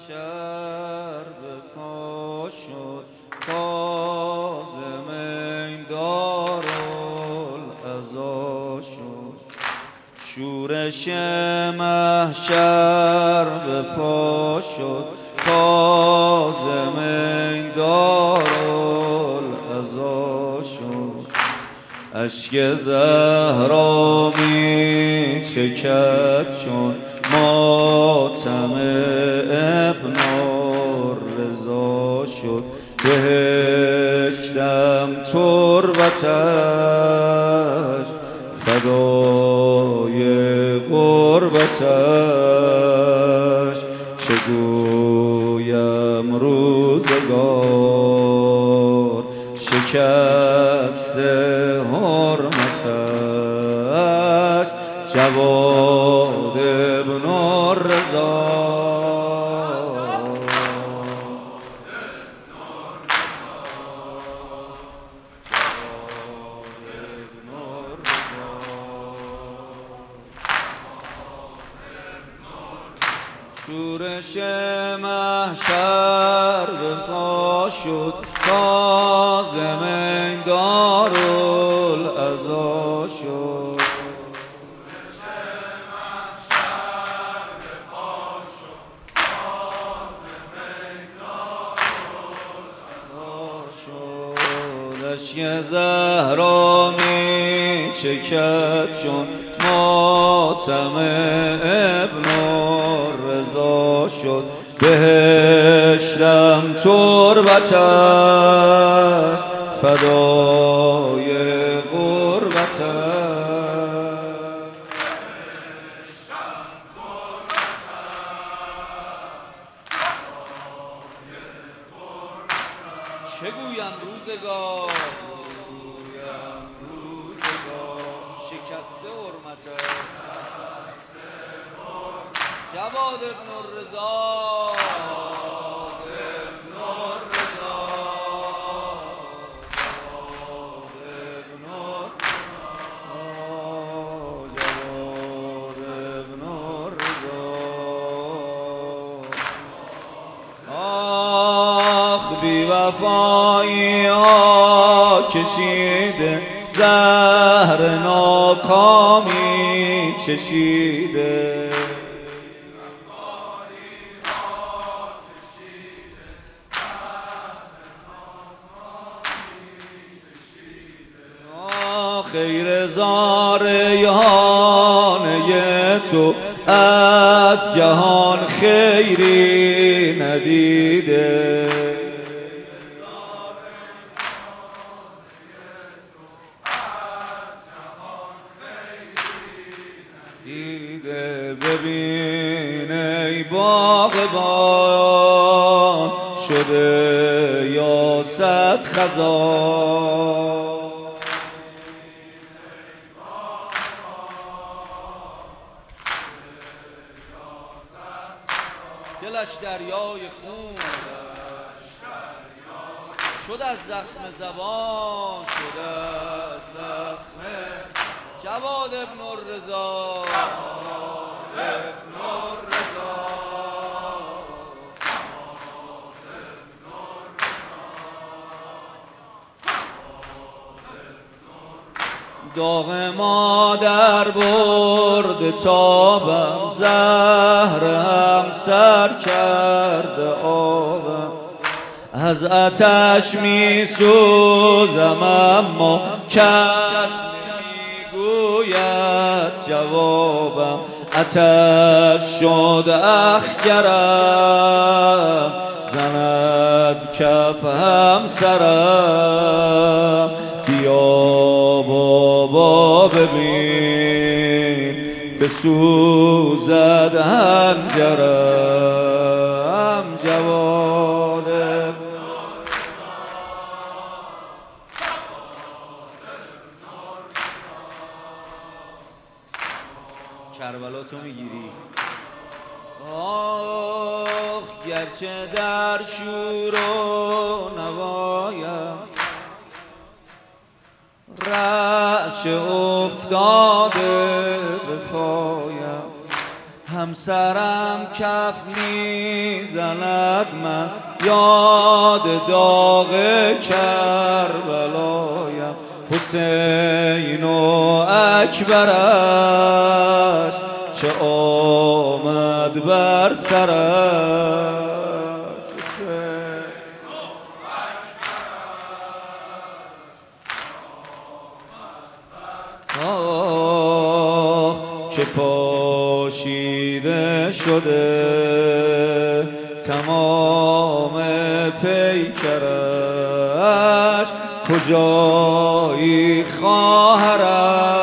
محشر به پا شد کاظم این دارالعزا شد شورش محشر به پا شد کاظم این دارالعزا شد اشک زهرا می چکد چون ماتم ابن الرضا شد بهشتم تربتش فدای غربتش چه گویم روزگار شکست حرمتش جواد ابن الرضا شورش محشر به پا شد کاظم این دارالعزا شد اشک زهرا می چکد چون ماتم ابن الرضا شد بهشتم تربتش فدای غربتش چه گویم روزگار شکست حرمتش جواد ابن الرضا بی وفایی ها کشیده زهر ناکامی چشیده خیر زاریانه تو از جهان خیری ندیده دیده ببین ای باغبان شده یا صد خزان دلش دریای خون شد از زخم زبان شد از زخم جواد ابن الرضا داغ مادر برد تابم زهرم سر کرده آبم از آتش می سوزم اما کس نمیگوید جوابم آتش شد اخگرم زند کف همسرم بیا بابا ببین بسوزد هنجرم جواد کربلا تو میگیری آخ گرچه در شور و نوایم رعش افتاده به پایم همسرم سرم کف میزند من یاد داغ کربلایم حسین و اکبرش چه آمد بر سرش که پاشیده شده تمام پیکرش کجایی خواهرش